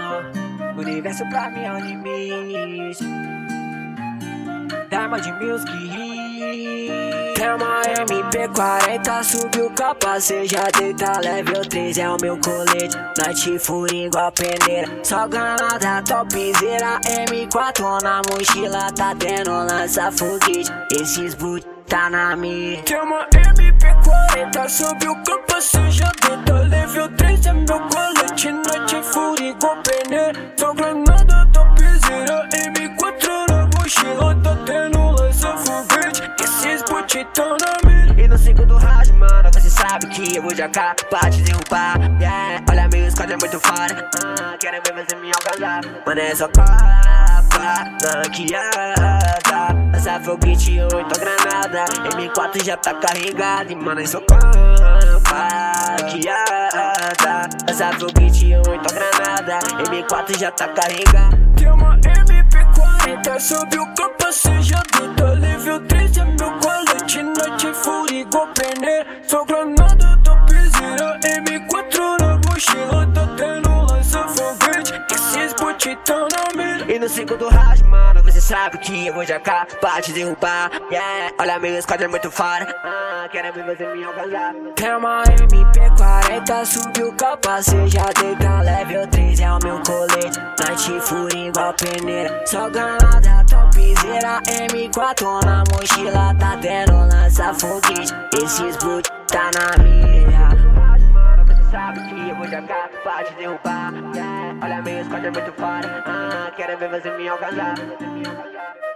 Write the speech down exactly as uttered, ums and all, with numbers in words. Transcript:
O universo pra mim é o limite. Diamond Music. É uma M P quarenta, subiu o capacete, já deita level três, é o meu colete. Night Fury igual peneira, só granada topzera. M quatro na mochila, tá tendo lança foguete. Esses boot tá na minha. Tem uma M P quarenta, subiu o capacete, já deita level três, é meu colete. Night Fury igual peneira, só granada topzera. M quatro na mochila, tá tendo lança foguete. Esses boot tão na mira. E no segundo round, mano, você sabe que eu vou jogar pra te derrubar. Yeah, olha meu squad é muito foda. Ah, quero ver você me alcançar. Mano, é só capa, ranqueada. Lança foguete, oito granada. M quatro já tá carregado. E mano, é só capa, ranqueada. Lança foguete, oito granada. M quatro já tá carregado. Tem uma M P quarenta, subiu o capacete, já deita level três, é meu colete. Night Fury igual peneira, só granada topzera. M quatro na mochila, tá tendo lança foguete. Esses boot tão na mira. E no segundo round, mano, você sabe que eu vou jogar pra te derrubar. Yeah, olha meu squad é muito foda. Ah, quero ver você me alcançar. Tem uma M P quarenta, subiu o capacete, já deita level três, é o meu colete. Night Fury igual peneira, só granada topzera. M quatro na mochila, tá tendo lança foguete. Esses boot tá na mira. Mano, você sabe que eu vou jogar pra te derrubar. Yeah, olha meu squad é muito foda. Ah, quero ver você me alcançar.